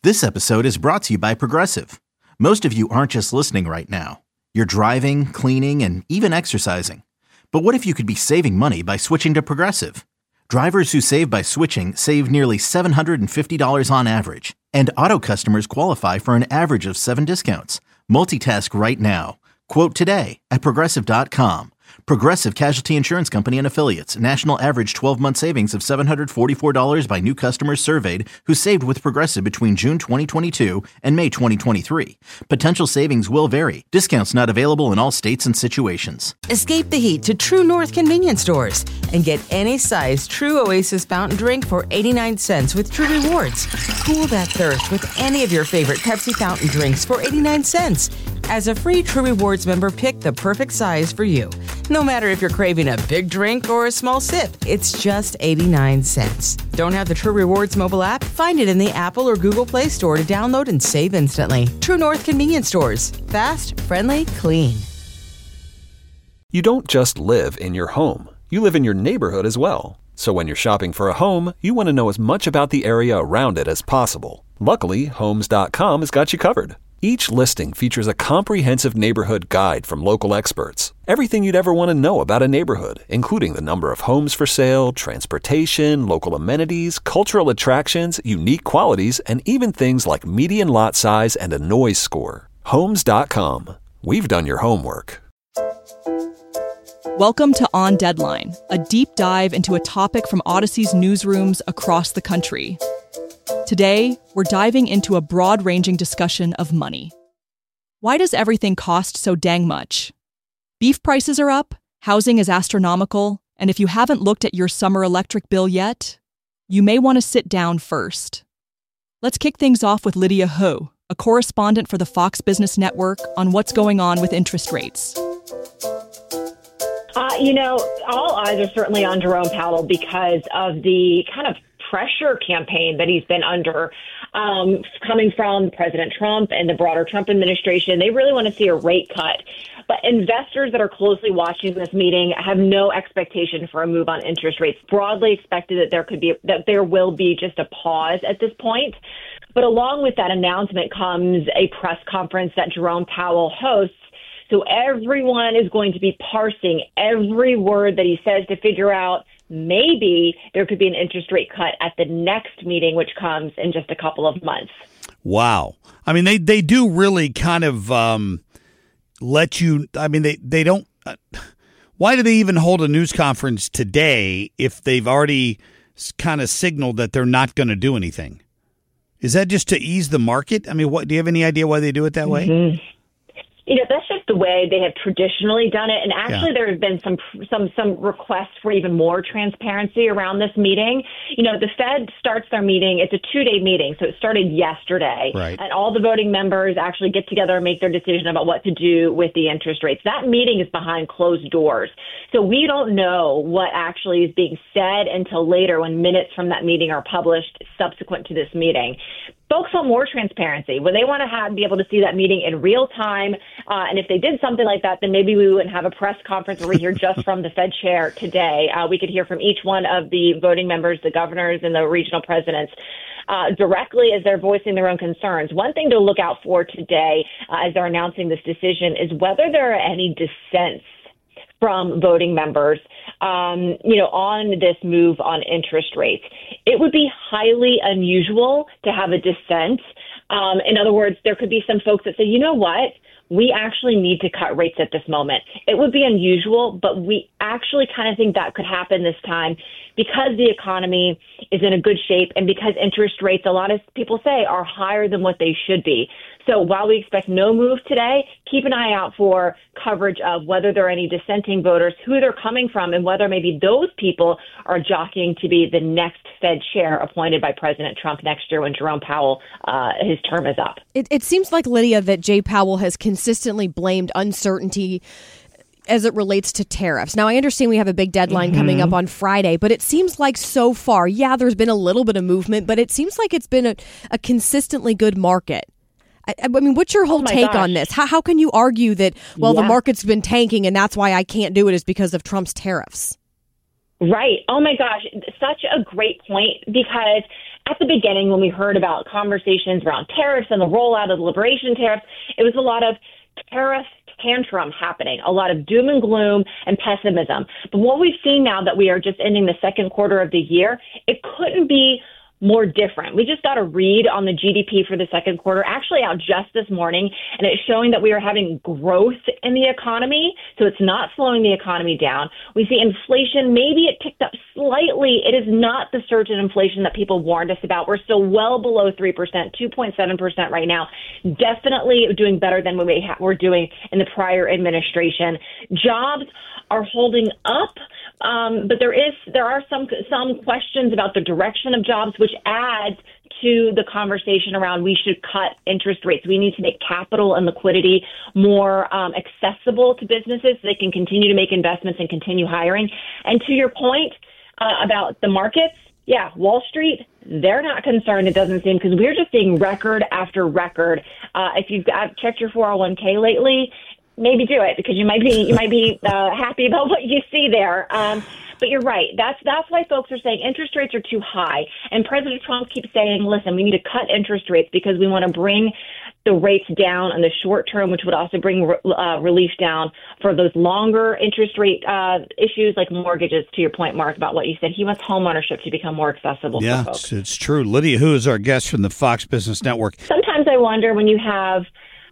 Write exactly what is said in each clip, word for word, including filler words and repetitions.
This episode is brought to you by Progressive. Most of you aren't just listening right now. You're driving, cleaning, and even exercising. But what if you could be saving money by switching to Progressive? Drivers who save by switching save nearly seven hundred fifty dollars on average. And auto customers qualify for an average of seven discounts. Multitask right now. Quote today at Progressive dot com. Progressive Casualty Insurance Company and Affiliates. National average twelve-month savings of seven hundred forty-four dollars by new customers surveyed who saved with Progressive between June twenty twenty-two and May twenty twenty-three. Potential savings will vary. Discounts not available in all states and situations. Escape the heat to True North convenience stores and get any size True Oasis fountain drink for eighty-nine cents with True Rewards. Cool that thirst with any of your favorite Pepsi fountain drinks for eighty-nine cents. As a free True Rewards member, pick the perfect size for you. No matter if you're craving a big drink or a small sip, it's just eighty-nine cents. Don't have the True Rewards mobile app? Find it in the Apple or Google Play Store to download and save instantly. True North convenience stores. Fast, friendly, clean. You don't just live in your home. You live in your neighborhood as well. So when you're shopping for a home, you want to know as much about the area around it as possible. Luckily, Homes dot com has got you covered. Each listing features a comprehensive neighborhood guide from local experts. Everything you'd ever want to know about a neighborhood, including the number of homes for sale, transportation, local amenities, cultural attractions, unique qualities, and even things like median lot size and a noise score. Homes dot com. We've done your homework. Welcome to On Deadline, a deep dive into a topic from Odyssey's newsrooms across the country. Today, we're diving into a broad-ranging discussion of money. Why does everything cost so dang much? Beef prices are up, housing is astronomical, and if you haven't looked at your summer electric bill yet, you may want to sit down first. Let's kick things off with Lydia Ho, a correspondent for the Fox Business Network, on what's going on with interest rates. Uh, you know, all eyes are certainly on Jerome Powell because of the kind of pressure campaign that he's been under um, coming from President Trump and the broader Trump administration. They really want to see a rate cut. But investors that are closely watching this meeting have no expectation for a move on interest rates. Broadly expected that there could be that there will be just a pause at this point. But along with that announcement comes a press conference that Jerome Powell hosts. So everyone is going to be parsing every word that he says to figure out maybe there could be an interest rate cut at the next meeting, which comes in just a couple of months. Wow. I mean, they, they do really kind of um, let you, I mean, they, they don't, uh, why do they even hold a news conference today if they've already kind of signaled that they're not going to do anything? Is that just to ease the market? I mean, what, do you have any idea why they do it that way? Mm-hmm. You know, that's just the way they have traditionally done it. And actually, yeah. there have been some some some requests for even more transparency around this meeting. You know, the Fed starts their meeting. It's a two-day meeting, so it started yesterday. Right. And all the voting members actually get together and make their decision about what to do with the interest rates. That meeting is behind closed doors. So we don't know what actually is being said until later when minutes from that meeting are published subsequent to this meeting. Folks want more transparency. When they want to have, be able to see that meeting in real time, uh, and if they did something like that, then maybe we wouldn't have a press conference where we hear just from the Fed chair today. Uh, we could hear from each one of the voting members, the governors, and the regional presidents uh, directly as they're voicing their own concerns. One thing to look out for today uh, as they're announcing this decision is whether there are any dissents from voting members, um, you know, on this move on interest rates. It would be highly unusual to have a dissent. Um, in other words, there could be some folks that say, you know what? We actually need to cut rates at this moment. It would be unusual, but we actually kind of think that could happen this time because the economy is in a good shape and because interest rates, a lot of people say, are higher than what they should be. So while we expect no move today, keep an eye out for coverage of whether there are any dissenting voters, who they're coming from, and whether maybe those people are jockeying to be the next Fed chair appointed by President Trump next year when Jerome Powell, uh, his term is up. It, it seems like, Lydia, that Jay Powell has consistently blamed uncertainty as it relates to tariffs. Now, I understand we have a big deadline mm-hmm. coming up on Friday, but it seems like so far, yeah, there's been a little bit of movement, but it seems like it's been a, a consistently good market. I, I mean, what's your whole oh take gosh. on this? How, how can you argue that, well, yeah. the market's been tanking and that's why I can't do it is because of Trump's tariffs? Right. Oh, my gosh. Such a great point, because at the beginning, when we heard about conversations around tariffs and the rollout of the liberation tariffs, it was a lot of tariff tantrum happening, a lot of doom and gloom and pessimism. But what we've seen now that we are just ending the second quarter of the year, it couldn't be more different. We just got a read on the G D P for the second quarter, actually out just this morning, and it's showing that we are having growth in the economy, so it's not slowing the economy down. We see inflation, maybe it ticked up slightly. It is not the surge in inflation that people warned us about. We're still well below three percent, two point seven percent right now. Definitely doing better than we were doing in the prior administration. Jobs are holding up. Um, but there is there are some some questions about the direction of jobs, which adds to the conversation around we should cut interest rates. We need to make capital and liquidity more um, accessible to businesses so they can continue to make investments and continue hiring. And to your point uh, about the markets, yeah, Wall Street, they're not concerned, it doesn't seem, because we're just seeing record after record. Uh, if you've got, checked your four oh one k lately, maybe do it because you might be you might be uh, happy about what you see there. Um, but you're right. That's that's why folks are saying interest rates are too high. And President Trump keeps saying, listen, we need to cut interest rates because we want to bring the rates down in the short term, which would also bring uh, relief down for those longer interest rate uh, issues like mortgages, to your point, Mark, about what you said. He wants homeownership to become more accessible yeah, for folks. It's, it's true. Lydia Hu is our guest from the Fox Business Network. Sometimes I wonder when you have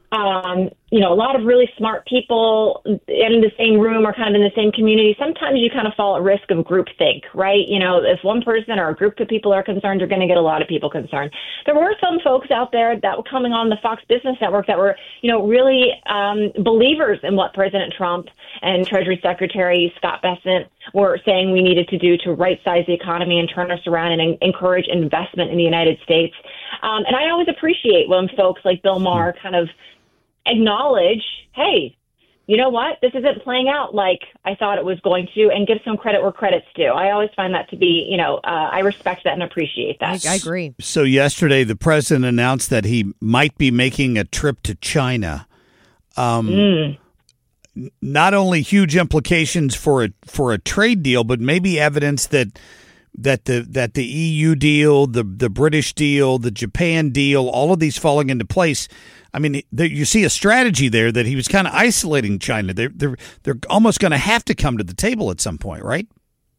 Um, you know, a lot of really smart people in the same room or kind of in the same community. Sometimes you kind of fall at risk of groupthink, right? You know, if one person or a group of people are concerned, you're going to get a lot of people concerned. There were some folks out there that were coming on the Fox Business Network that were, you know, really um, believers in what President Trump and Treasury Secretary Scott Bessent were saying we needed to do to right-size the economy and turn us around and en- encourage investment in the United States. Um, and I always appreciate when folks like Bill Maher kind of acknowledge, hey, you know what? This isn't playing out like I thought it was going to, and give some credit where credit's due. I always find that to be, you know, uh, I respect that and appreciate that. I, I agree. So yesterday, the president announced that he might be making a trip to China. Um, mm. Not only huge implications for a for a trade deal, but maybe evidence that that the that the E U deal, the the British deal, the Japan deal, all of these falling into place. I mean, there, you see a strategy there that he was kind of isolating China. They're they're they're almost going to have to come to the table at some point, right?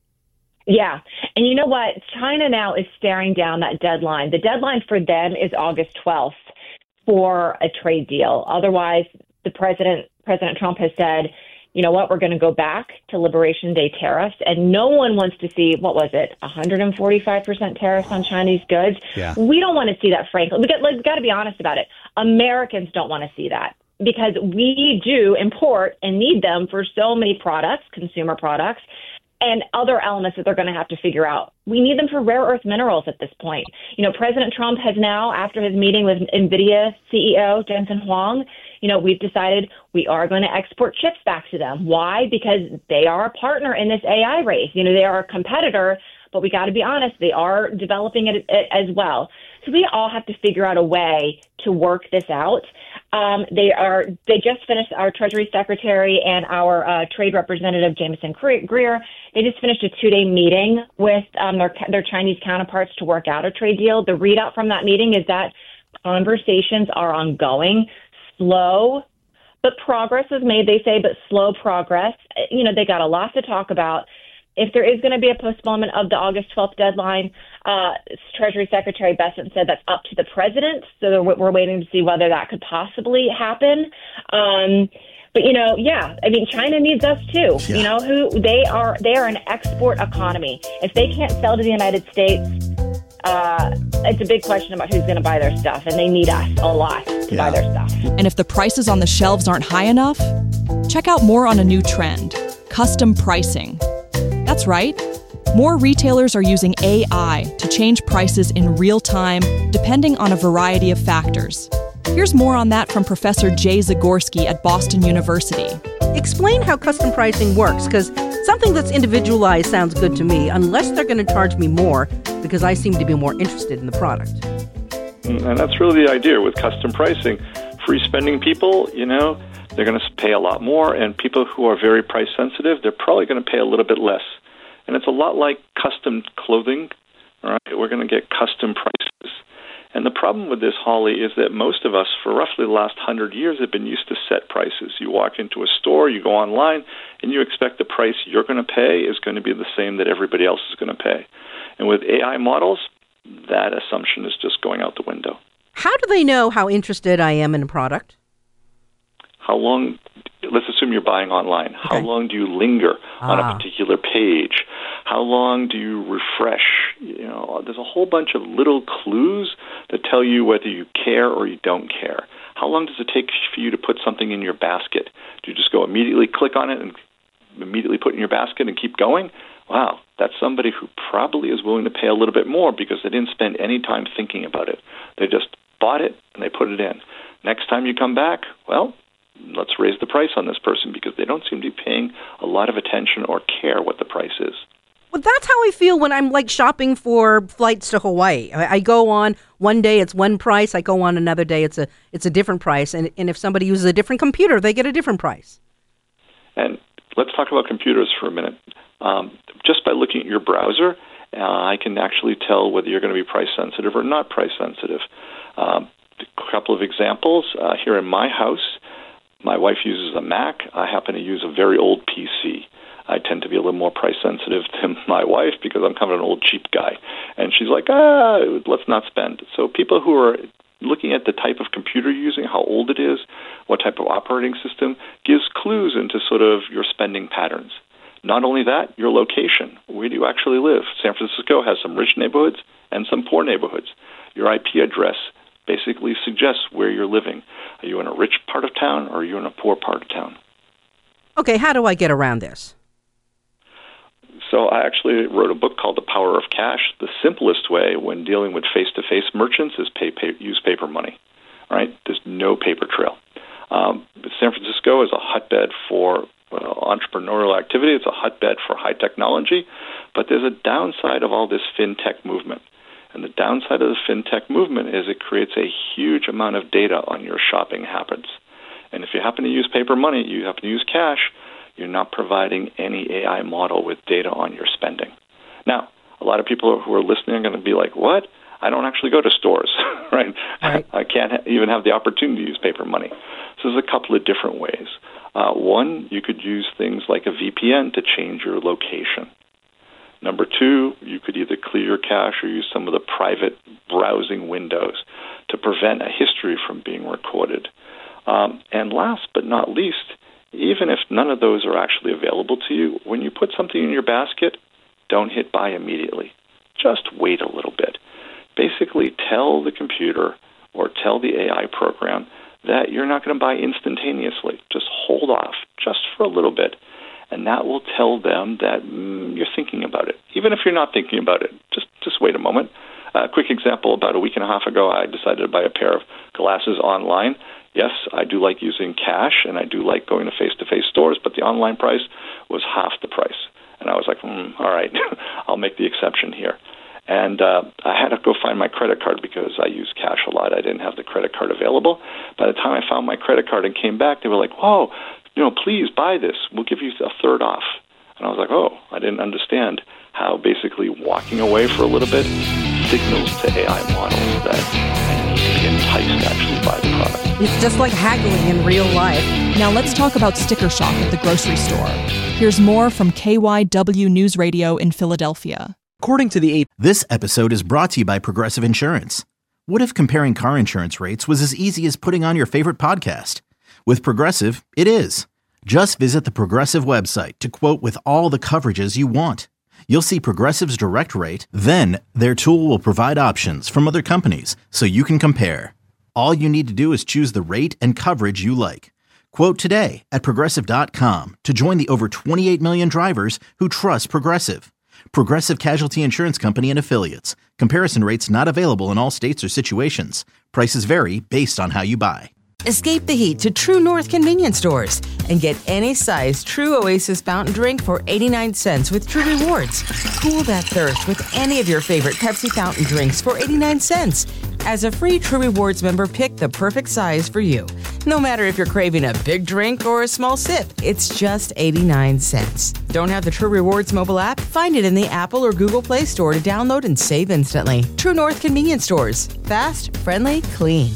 Yeah. And you know what? China now is staring down that deadline. The deadline for them is August twelfth for a trade deal. Otherwise, the president, President Trump has said, you know what, we're going to go back to Liberation Day tariffs. And no one wants to see, what was it, one hundred forty-five percent tariffs on Chinese goods? Yeah. We don't want to see that, frankly. We got, like, we've got to be honest about it. Americans don't want to see that because we do import and need them for so many products, consumer products, and other elements that they're going to have to figure out. We need them for rare earth minerals at this point. You know, President Trump has now, after his meeting with NVIDIA C E O Jensen Huang, you know, we've decided we are going to export chips back to them. Why? Because they are a partner in this A I race. You know, they are a competitor, but we got to be honest, they are developing it, it as well. So we all have to figure out a way to work this out. Um, they are. They just finished, our Treasury Secretary and our uh, Trade Representative, Jameson Greer, they just finished a two-day meeting with um, their, their Chinese counterparts to work out a trade deal. The readout from that meeting is that conversations are ongoing, slow, but progress is made, they say, but slow progress. You know, they got a lot to talk about. If there is going to be a postponement of the August twelfth deadline, uh, Treasury Secretary Bessent said that's up to the president. So we're waiting to see whether that could possibly happen. Um, but, you know, yeah, I mean, China needs us, too. Yeah. You know, who they are. They are an export economy. If they can't sell to the United States, uh, it's a big question about who's going to buy their stuff. And they need us a lot to yeah. buy their stuff. And if the prices on the shelves aren't high enough, check out more on a new trend, custom pricing. That's right. More retailers are using A I to change prices in real time, depending on a variety of factors. Here's more on that from Professor Jay Zagorski at Boston University. Explain how custom pricing works, because something that's individualized sounds good to me, unless they're going to charge me more, because I seem to be more interested in the product. And that's really the idea with custom pricing. Free spending people, you know, they're going to pay a lot more, and people who are very price sensitive, they're probably going to pay a little bit less. And it's a lot like custom clothing. All right, we're going to get custom prices. And the problem with this, Holly, is that most of us, for roughly the last hundred years, have been used to set prices. You walk into a store, you go online, and you expect the price you're going to pay is going to be the same that everybody else is going to pay. And with A I models, that assumption is just going out the window. How do they know how interested I am in a product? How long, let's assume you're buying online. Okay. How long do you linger ah. on a particular page? How long do you refresh? You know, there's a whole bunch of little clues that tell you whether you care or you don't care. How long does it take for you to put something in your basket? Do you just go immediately click on it and immediately put it in your basket and keep going? Wow, that's somebody who probably is willing to pay a little bit more because they didn't spend any time thinking about it. They just bought it and they put it in. Next time you come back, well, let's raise the price on this person because they don't seem to be paying a lot of attention or care what the price is. Well, that's how I feel when I'm like shopping for flights to Hawaii. I, I go on one day, it's one price. I go on another day, it's a it's a different price. And, and if somebody uses a different computer, they get a different price. And let's talk about computers for a minute. Um, just by looking at your browser, uh, I can actually tell whether you're going to be price sensitive or not price sensitive. Um, a couple of examples. Uh, here in my house, my wife uses a Mac. I happen to use a very old P C. I tend to be a little more price sensitive than my wife because I'm kind of an old cheap guy. And she's like, ah, let's not spend. So people who are looking at the type of computer you're using, how old it is, what type of operating system, gives clues into sort of your spending patterns. Not only that, your location. Where do you actually live? San Francisco has some rich neighborhoods and some poor neighborhoods. Your I P address basically suggests where you're living. Are you in a rich part of town or are you in a poor part of town? Okay, how do I get around this? So I actually wrote a book called The Power of Cash. The simplest way when dealing with face-to-face merchants is pay, pay, use paper money. All right? There's no paper trail. Um, San Francisco is a hotbed for uh, entrepreneurial activity. It's a hotbed for high technology. But there's a downside of all this fintech movement. And the downside of the fintech movement is it creates a huge amount of data on your shopping habits. And if you happen to use paper money, you happen to use cash, you're not providing any A I model with data on your spending. Now, a lot of people who are listening are going to be like, what? I don't actually go to stores, right? right? I can't ha- even have the opportunity to use paper money. So there's a couple of different ways. Uh, one, you could use things like a V P N to change your location. Number two, you could either clear your cache or use some of the private browsing windows to prevent a history from being recorded. Um, and last but not least, even if none of those are actually available to you, when you put something in your basket, don't hit buy immediately. Just wait a little bit. Basically, tell the computer or tell the A I program that you're not going to buy instantaneously. Just hold off just for a little bit, and that will tell them that mm, you're thinking about it. Even if you're not thinking about it, just, just wait a moment. A uh, quick example, about a week and a half ago, I decided to buy a pair of glasses online. Yes, I do like using cash, and I do like going to face-to-face stores, but the online price was half the price. And I was like, hmm, all right, I'll make the exception here. And uh, I had to go find my credit card because I use cash a lot. I didn't have the credit card available. By the time I found my credit card and came back, they were like, whoa, you know, please buy this. We'll give you a third off. And I was like, oh, I didn't understand how basically walking away for a little bit signals to A I models that I need to be enticed to actually buy the product. It's just like haggling in real life. Now let's talk about sticker shock at the grocery store. Here's more from K Y W News Radio in Philadelphia. According to the A P, this episode is brought to you by Progressive Insurance. What if comparing car insurance rates was as easy as putting on your favorite podcast? With Progressive, it is. Just visit the Progressive website to quote with all the coverages you want. You'll see Progressive's direct rate, then their tool will provide options from other companies so you can compare. All you need to do is choose the rate and coverage you like. Quote today at Progressive dot com to join the over twenty-eight million drivers who trust Progressive. Progressive Casualty Insurance Company and Affiliates. Comparison rates not available in all states or situations. Prices vary based on how you buy. Escape the heat to True North convenience stores and get any size True Oasis fountain drink for eighty-nine cents with True Rewards. Cool that thirst with any of your favorite Pepsi fountain drinks for eighty-nine cents. As a free True Rewards member, pick the perfect size for you. No matter if you're craving a big drink or a small sip, it's just eighty-nine cents. Don't have the True Rewards mobile app? Find it in the Apple or Google Play Store to download and save instantly. True North Convenience Stores. Fast, friendly, clean.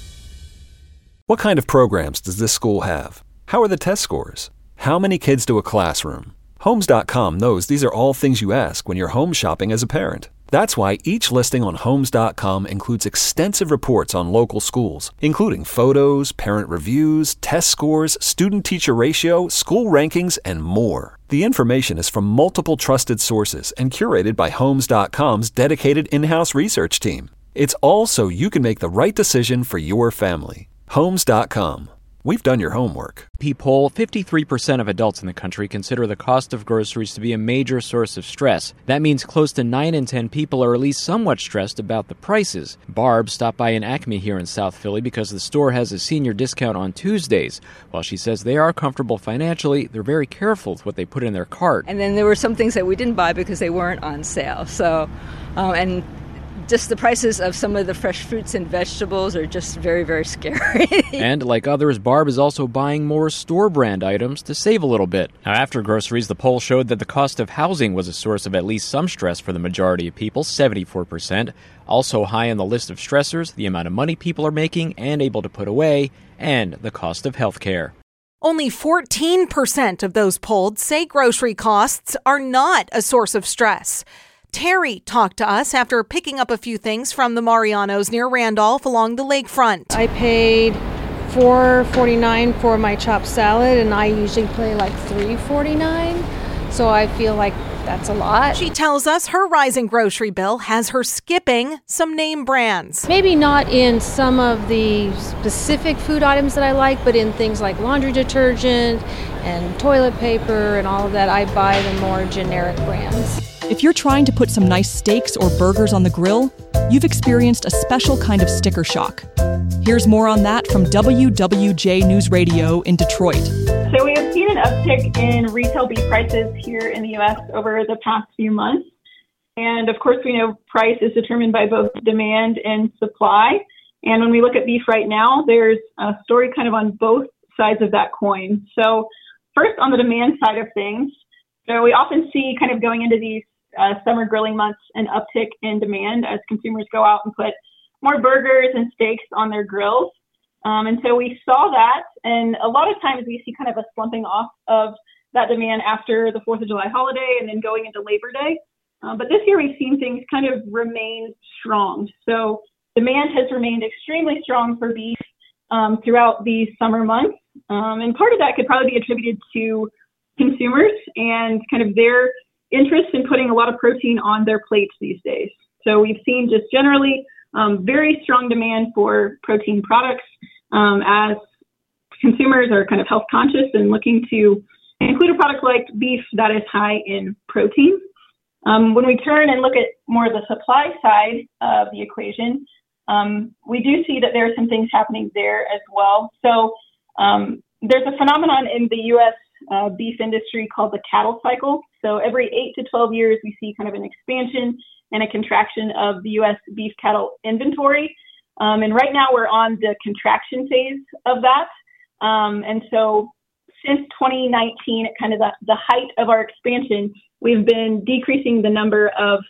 What kind of programs does this school have? How are the test scores? How many kids do a classroom? Homes dot com knows these are all things you ask when you're home shopping as a parent. That's why each listing on Homes dot com includes extensive reports on local schools, including photos, parent reviews, test scores, student-teacher ratio, school rankings, and more. The information is from multiple trusted sources and curated by Homes dot com's dedicated in-house research team. It's all so you can make the right decision for your family. Homes dot com. We've done your homework. P poll, fifty-three percent of adults in the country consider the cost of groceries to be a major source of stress. That means close to nine in ten people are at least somewhat stressed about the prices. Barb stopped by an Acme here in South Philly because the store has a senior discount on Tuesdays. While she says they are comfortable financially, they're very careful with what they put in their cart. And then there were some things that we didn't buy because they weren't on sale. So, um, and just the prices of some of the fresh fruits and vegetables are just very, very scary. And like others, Barb is also buying more store-brand items to save a little bit. Now, after groceries, the poll showed that the cost of housing was a source of at least some stress for the majority of people, seventy-four percent. Also high on the list of stressors, the amount of money people are making and able to put away, and the cost of health care. Only fourteen percent of those polled say grocery costs are not a source of stress. Terry talked to us after picking up a few things from the Mariano's near Randolph along the lakefront. I paid four forty-nine for my chopped salad, and I usually pay like three forty-nine, so I feel like that's a lot. She tells us her rising grocery bill has her skipping some name brands. Maybe not in some of the specific food items that I like, but in things like laundry detergent and toilet paper and all of that, I buy the more generic brands. If you're trying to put some nice steaks or burgers on the grill, you've experienced a special kind of sticker shock. Here's more on that from W W J News Radio in Detroit. So we have seen an uptick in retail beef prices here in the U S over the past few months. And of course, we know price is determined by both demand and supply. And when we look at beef right now, there's a story kind of on both sides of that coin. So first, on the demand side of things, so we often see kind of going into these Uh, summer grilling months, an uptick in demand as consumers go out and put more burgers and steaks on their grills. Um, and so we saw that, and a lot of times we see kind of a slumping off of that demand after the fourth of July holiday and then going into Labor Day. Uh, but this year we've seen things kind of remain strong. So demand has remained extremely strong for beef um, throughout these summer months. Um, and part of that could probably be attributed to consumers and kind of their interest in putting a lot of protein on their plates these days. So we've seen just generally um, very strong demand for protein products um, as consumers are kind of health conscious and looking to include a product like beef that is high in protein. Um, when we turn and look at more of the supply side of the equation, um, we do see that there are some things happening there as well. So um, there's a phenomenon in the U S Uh, beef industry called the cattle cycle. So every eight to twelve years, we see kind of an expansion and a contraction of the U S beef cattle inventory. Um, and right now we're on the contraction phase of that. Um, and so since twenty nineteen, at kind of the, the height of our expansion, we've been decreasing the number of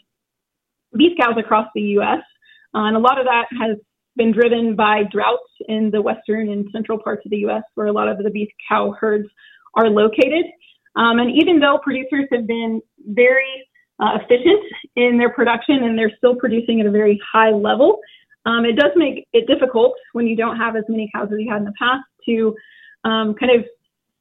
beef cows across the U S. Uh, and a lot of that has been driven by droughts in the western and central parts of the U S where a lot of the beef cow herds are located. Um, and even though producers have been very uh, efficient in their production and they're still producing at a very high level, um, it does make it difficult when you don't have as many cows as you had in the past to um, kind of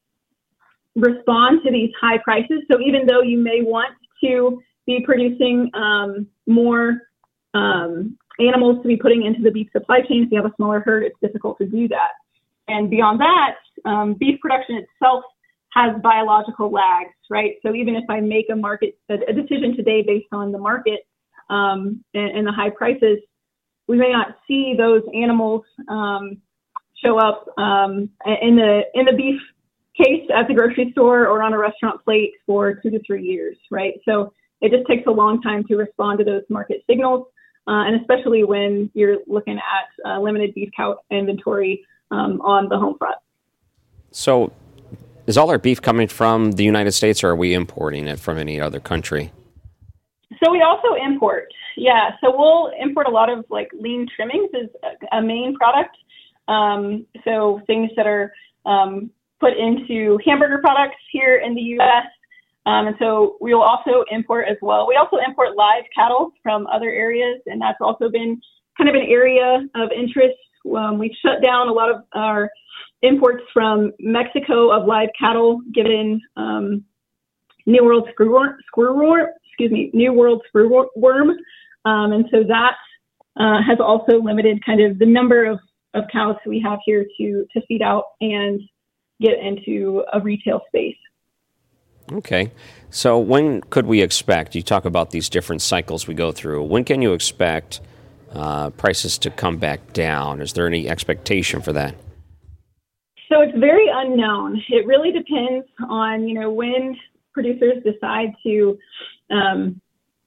respond to these high prices. So even though you may want to be producing um, more um, animals to be putting into the beef supply chain, if you have a smaller herd, it's difficult to do that. And beyond that, um, beef production itself has biological lags, right? So even if I make a market, a, a decision today based on the market um, and, and the high prices, we may not see those animals um, show up um, in the in the beef case at the grocery store or on a restaurant plate for two to three years, right? So it just takes a long time to respond to those market signals, uh, and especially when you're looking at uh, limited beef cow inventory um, on the home front. So is all our beef coming from the United States, or are we importing it from any other country? So we also import. Yeah, so we'll import a lot of like lean trimmings is a, a main product. Um, so things that are um, put into hamburger products here in the U S Um, and so we will also import as well. We also import live cattle from other areas, and that's also been kind of an area of interest. Um, we've shut down a lot of our imports from Mexico of live cattle, given um, New World screwworm, screwworm, excuse me, New World screwworm. Um, and so that uh, has also limited kind of the number of, of cows we have here to, to feed out and get into a retail space. Okay. So when could we expect, you talk about these different cycles we go through, when can you expect uh, prices to come back down? Is there any expectation for that? So it's very unknown. It really depends on, you know, when producers decide to um,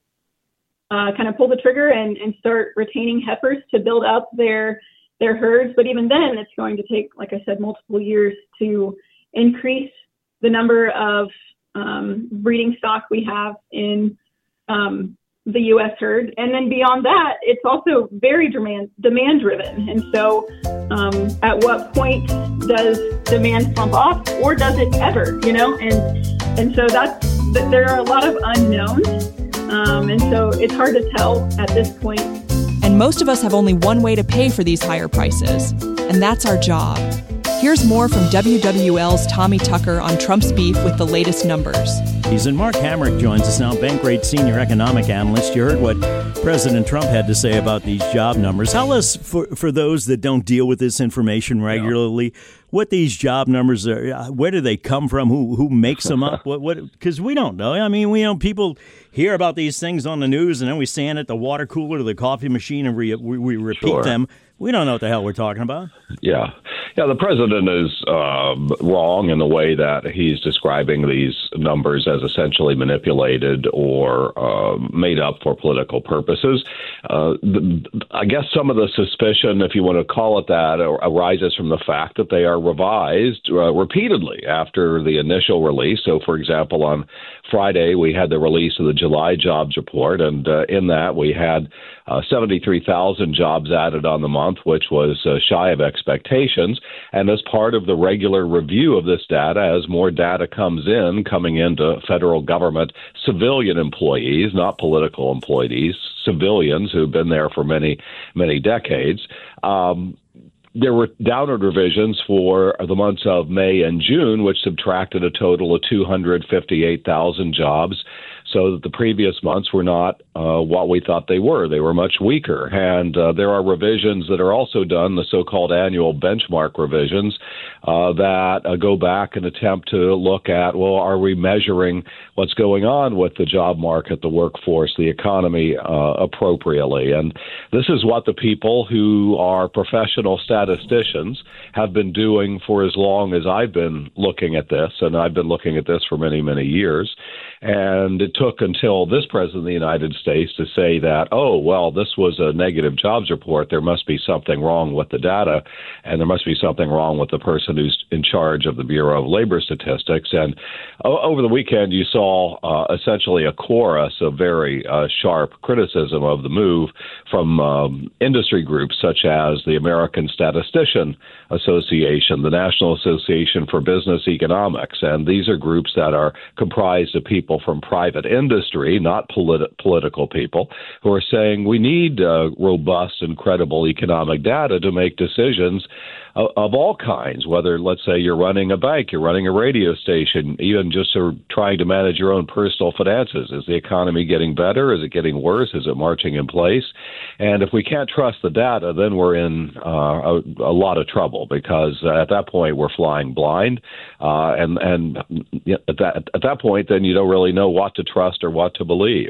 uh, kind of pull the trigger and, and start retaining heifers to build up their their herds. But even then, it's going to take, like I said, multiple years to increase the number of um, breeding stock we have in um, the U S herd. And then beyond that, it's also very demand demand driven. And so um, at what point does demand slump off, or does it ever, you know? And and so that's, there are a lot of unknowns. Um, and so it's hard to tell at this point. And most of us have only one way to pay for these higher prices, and that's our job. Here's more from W W L's Tommy Tucker on Trump's beef with the latest numbers. And Mark Hamrick joins us now, Bankrate senior economic analyst. You heard what President Trump had to say about these job numbers. Tell us, for, for those that don't deal with this information regularly, yeah. what these job numbers are. Where do they come from? Who who makes them up? What what? Because we don't know. I mean, we know people hear about these things on the news, and then we stand at the water cooler or the coffee machine and we, we, we repeat sure. them. We don't know what the hell we're talking about. Yeah. Yeah, the president is uh, wrong in the way that he's describing these numbers as essentially manipulated or uh, made up for political purposes. Uh, the, I guess some of the suspicion, if you want to call it that, arises from the fact that they are revised uh, repeatedly after the initial release. So, for example, on Friday, we had the release of the July jobs report, and uh, in that we had uh, seventy-three thousand jobs added on the month, which was uh, shy of expectations. And as part of the regular review of this data, as more data comes in, coming into federal government civilian employees, not political employees, civilians who've been there for many, many decades, um, there were downward revisions for the months of May and June, which subtracted a total of two hundred fifty-eight thousand jobs, so that the previous months were not uh, what we thought they were. They were much weaker. And uh, there are revisions that are also done, the so-called annual benchmark revisions, uh, that uh, go back and attempt to look at, well, are we measuring what's going on with the job market, the workforce, the economy uh, appropriately? And this is what the people who are professional statisticians have been doing for as long as I've been looking at this, and I've been looking at this for many, many years. And it took until this president of the United States to say that, oh, well, this was a negative jobs report. There must be something wrong with the data, and there must be something wrong with the person who's in charge of the Bureau of Labor Statistics. And o- over the weekend, you saw uh, essentially a chorus of very uh, sharp criticism of the move from um, industry groups such as the American Statistician Association, the National Association for Business Economics. And these are groups that are comprised of people from private industry, not polit- political people, who are saying we need uh, robust and credible economic data to make decisions of, of all kinds, whether, let's say, you're running a bank, you're running a radio station, even just sort of trying to manage your own personal finances. Is the economy getting better? Is it getting worse? Is it marching in place? And if we can't trust the data, then we're in uh, a, a lot of trouble, because uh, at that point we're flying blind. Uh, and and at that, at that point, then you don't really know what to trust or what to believe.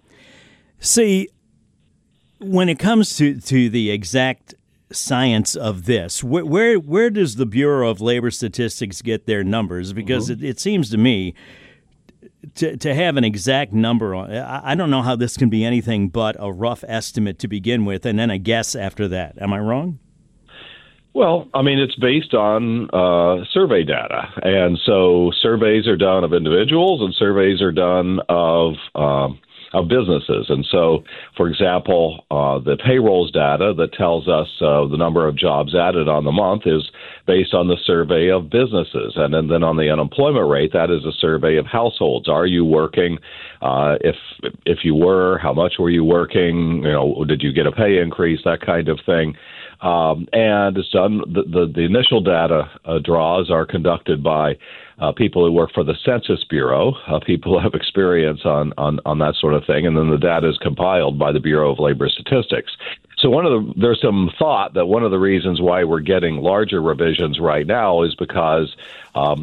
See, when it comes to, to the exact science of this, where, where where does the Bureau of Labor Statistics get their numbers? Because mm-hmm. it, it seems to me to to have an exact number on, I, I don't know how this can be anything but a rough estimate to begin with, and then a guess after that. Am I wrong? Well, I mean, it's based on uh, survey data. And so surveys are done of individuals and surveys are done of um, of businesses. And so, for example, uh, the payrolls data that tells us uh, the number of jobs added on the month is based on the survey of businesses. And then, then on the unemployment rate, that is a survey of households. Are you working? Uh, if if you were, how much were you working? You know, did you get a pay increase? That kind of thing. Um, and it's done. The, the, the initial data uh, draws are conducted by uh, people who work for the Census Bureau, uh, people who have experience on, on, on that sort of thing, and then the data is compiled by the Bureau of Labor Statistics. So one of the there's some thought that one of the reasons why we're getting larger revisions right now is because um,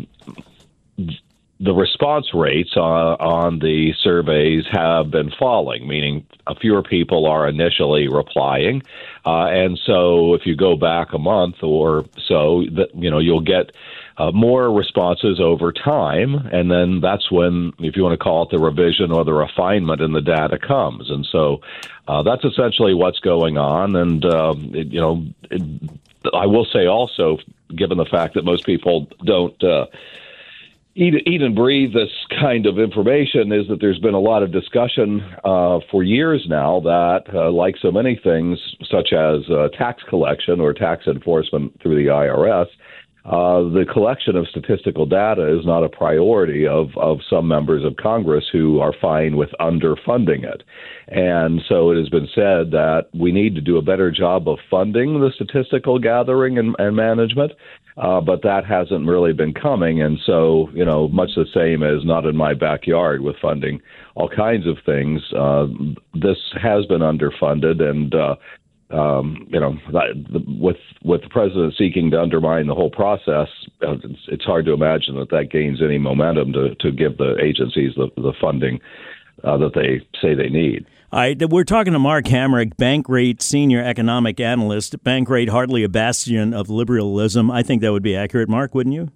the response rates on, on the surveys have been falling, meaning fewer people are initially replying. Uh, and so if you go back a month or so, that, you know, you'll get uh, more responses over time. And then that's when, if you want to call it the revision or the refinement in the data comes. And so uh, that's essentially what's going on. And, um, it, you know, it, I will say also, given the fact that most people don't uh, Eat, eat and breathe this kind of information, is that there's been a lot of discussion uh, for years now that, uh, like so many things, such as uh, tax collection or tax enforcement through the I R S, uh, the collection of statistical data is not a priority of, of some members of Congress who are fine with underfunding it. And so it has been said that we need to do a better job of funding the statistical gathering and, and management. Uh, but that hasn't really been coming. And so, you know, much the same as not in my backyard with funding all kinds of things, uh, this has been underfunded. And, uh, um, you know, with with the president seeking to undermine the whole process, uh, it's, it's hard to imagine that that gains any momentum to, to give the agencies the, the funding uh, that they say they need. All right, we're talking to Mark Hamrick, Bankrate Senior Economic Analyst. Bankrate, hardly a bastion of liberalism. I think that would be accurate, Mark, wouldn't you?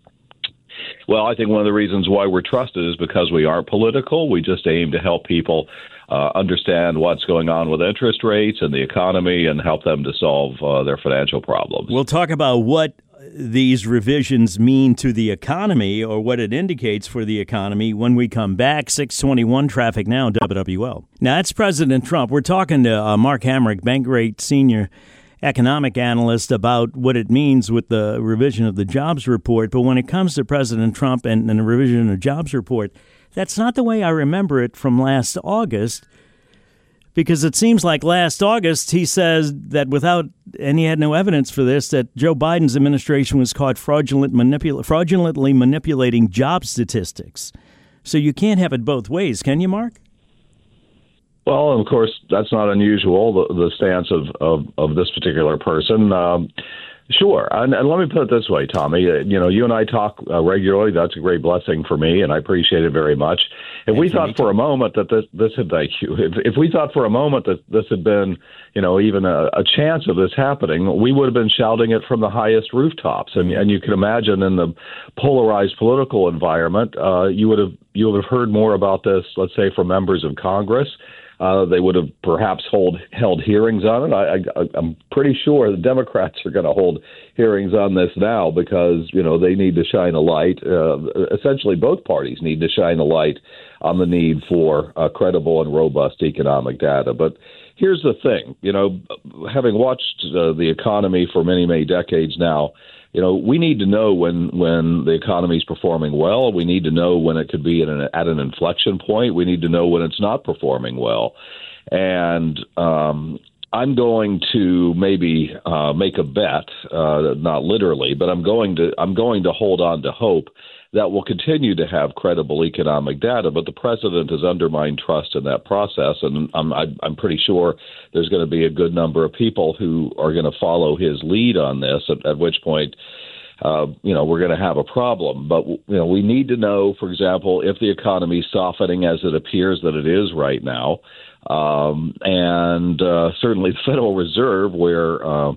Well, I think one of the reasons why we're trusted is because we aren't political. We just aim to help people uh, understand what's going on with interest rates and the economy and help them to solve uh, their financial problems. We'll talk about what these revisions mean to the economy or what it indicates for the economy when we come back. six twenty-one Traffic Now, W W L. Now, that's President Trump. We're talking to uh, Mark Hamrick, Bankrate Senior Economic Analyst, about what it means with the revision of the jobs report. But when it comes to President Trump and, and the revision of the jobs report, that's not the way I remember it from last August. Because it seems like last August he says that without, and he had no evidence for this, that Joe Biden's administration was caught fraudulent manipula- fraudulently manipulating job statistics. So you can't have it both ways, can you, Mark? Well, of course, that's not unusual, the, the stance of, of, of this particular person. Um, Sure. And, and let me put it this way, Tommy. Uh, you know, you and I talk uh, regularly. That's a great blessing for me, and I appreciate it very much. If and we for thought for a moment that this, this had, thank you, if, if we thought for a moment that this had been, you know, even a, a chance of this happening, we would have been shouting it from the highest rooftops. And, and you can imagine in the polarized political environment, uh, you would have you would have heard more about this, let's say, from members of Congress. Uh, they would have perhaps hold, held hearings on it. I, I, I'm pretty sure the Democrats are going to hold hearings on this now because, you know, they need to shine a light. Uh, essentially, both parties need to shine a light on the need for uh, credible and robust economic data. But here's the thing, you know, having watched uh, the economy for many, many decades now, you know, we need to know when, when the economy is performing well. We need to know when it could be at an, at an inflection point. We need to know when it's not performing well. And um, I'm going to maybe uh, make a bet, uh, not literally, but I'm going to I'm going to hold on to hope that we'll continue to have credible economic data. But the president has undermined trust in that process, and I'm I'm pretty sure there's going to be a good number of people who are going to follow his lead on this. At, at which point, uh, you know, we're going to have a problem. But you know, we need to know, for example, if the economy is softening as it appears that it is right now, um, and uh, certainly the Federal Reserve, where uh,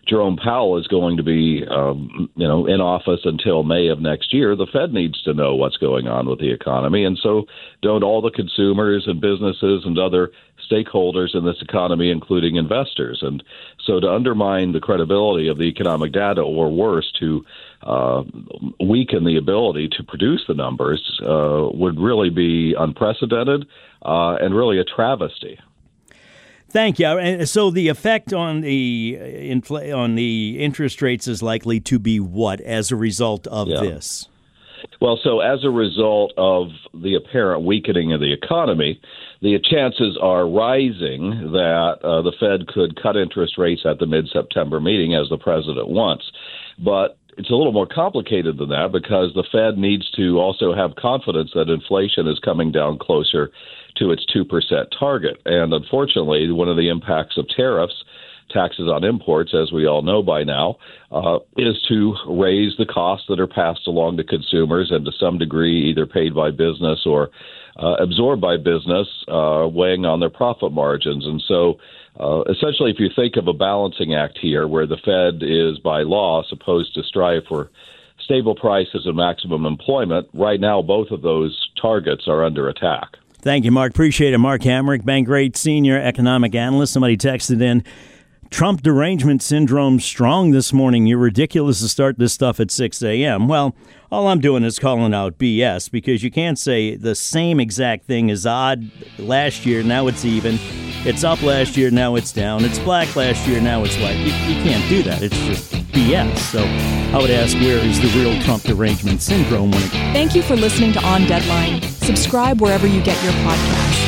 Jerome Powell is going to be, um, you know, in office until May of next year, the Fed needs to know what's going on with the economy. And so don't all the consumers and businesses and other stakeholders in this economy, including investors. And so to undermine the credibility of the economic data, or worse, to uh, weaken the ability to produce the numbers uh, would really be unprecedented uh, and really a travesty. Thank you. And so the effect on the infl- on the interest rates is likely to be what as a result of Yeah. this? Well, so as a result of the apparent weakening of the economy, the chances are rising that uh, the Fed could cut interest rates at the mid-September meeting, as the president wants. But it's a little more complicated than that, because the Fed needs to also have confidence that inflation is coming down closer to its two percent target. And unfortunately, one of the impacts of tariffs, taxes on imports, as we all know by now, uh, is to raise the costs that are passed along to consumers and to some degree either paid by business or uh, absorbed by business, uh, weighing on their profit margins. And so uh, essentially, if you think of a balancing act here where the Fed is by law supposed to strive for stable prices and maximum employment, right now both of those targets are under attack. Thank you, Mark. Appreciate it. Mark Hamrick, Bankrate Senior Economic Analyst. Somebody texted in, Trump derangement syndrome strong this morning. You're ridiculous to start this stuff at six a.m. Well, all I'm doing is calling out B S, because you can't say the same exact thing is odd last year, now it's even. It's up last year, now it's down. It's black last year, now it's white. You, you can't do that. It's just B S. So I would ask, where is the real Trump derangement syndrome when it... Thank you for listening to On Deadline. Subscribe wherever you get your podcasts.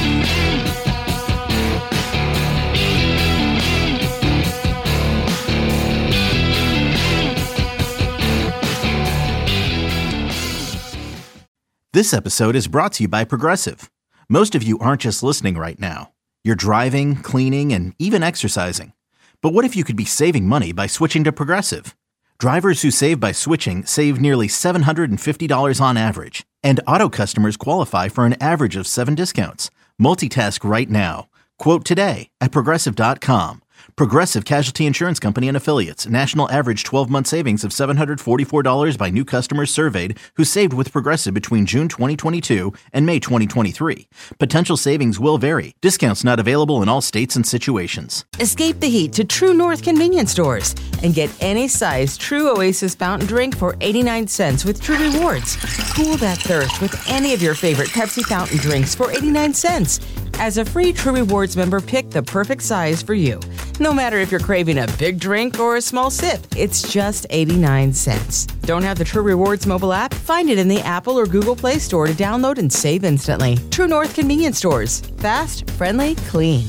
This episode is brought to you by Progressive. Most of you aren't just listening right now. You're driving, cleaning, and even exercising. But what if you could be saving money by switching to Progressive? Drivers who save by switching save nearly seven hundred fifty dollars on average. And auto customers qualify for an average of seven discounts. Multitask right now. Quote today at Progressive dot com. Progressive Casualty Insurance Company and Affiliates. National average twelve-month savings of seven hundred forty-four dollars by new customers surveyed who saved with Progressive between June twenty twenty-two and May twenty twenty-three. Potential savings will vary. Discounts not available in all states and situations. Escape the heat to True North convenience stores and get any size True Oasis fountain drink for eighty-nine cents with True Rewards. Cool that thirst with any of your favorite Pepsi fountain drinks for eighty-nine cents. As a free True Rewards member, pick the perfect size for you. No matter if you're craving a big drink or a small sip, it's just eighty-nine cents. Don't have the True Rewards mobile app? Find it in the Apple or Google Play Store to download and save instantly. True North convenience stores. Fast, friendly, clean.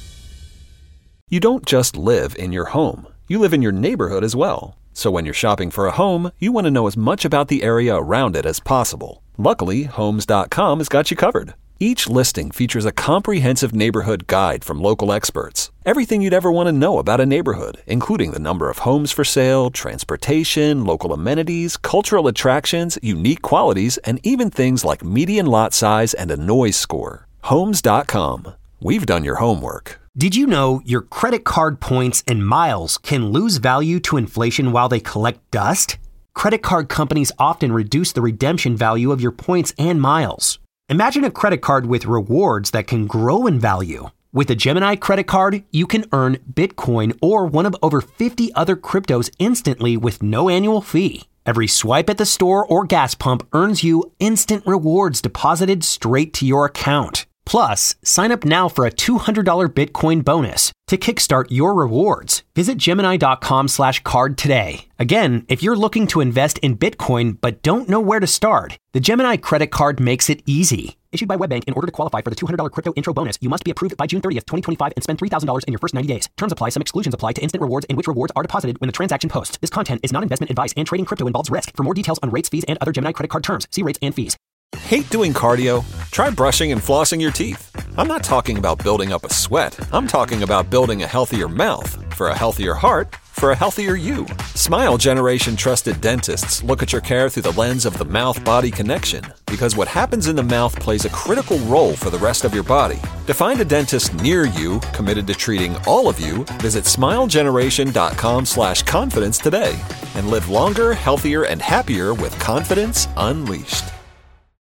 You don't just live in your home. You live in your neighborhood as well. So when you're shopping for a home, you want to know as much about the area around it as possible. Luckily, Homes dot com has got you covered. Each listing features a comprehensive neighborhood guide from local experts. Everything you'd ever want to know about a neighborhood, including the number of homes for sale, transportation, local amenities, cultural attractions, unique qualities, and even things like median lot size and a noise score. Homes dot com. We've done your homework. Did you know your credit card points and miles can lose value to inflation while they collect dust? Credit card companies often reduce the redemption value of your points and miles. Imagine a credit card with rewards that can grow in value. With a Gemini credit card, you can earn Bitcoin or one of over fifty other cryptos instantly with no annual fee. Every swipe at the store or gas pump earns you instant rewards deposited straight to your account. Plus, sign up now for a two hundred dollars Bitcoin bonus to kickstart your rewards. Visit Gemini dot com slash card today. Again, if you're looking to invest in Bitcoin but don't know where to start, the Gemini credit card makes it easy. Issued by WebBank, in order to qualify for the two hundred dollars crypto intro bonus, you must be approved by June thirtieth, twenty twenty-five and spend three thousand dollars in your first ninety days. Terms apply. Some exclusions apply to instant rewards in which rewards are deposited when the transaction posts. This content is not investment advice and trading crypto involves risk. For more details on rates, fees, and other Gemini credit card terms, see rates and fees. Hate doing cardio? Try brushing and flossing your teeth. I'm not talking about building up a sweat. I'm talking about building a healthier mouth. For a healthier heart, for a healthier you. Smile Generation trusted dentists look at your care through the lens of the mouth-body connection, because what happens in the mouth plays a critical role for the rest of your body. To find a dentist near you committed to treating all of you, visit smilegeneration.com slash confidence today and live longer, healthier, and happier with confidence unleashed.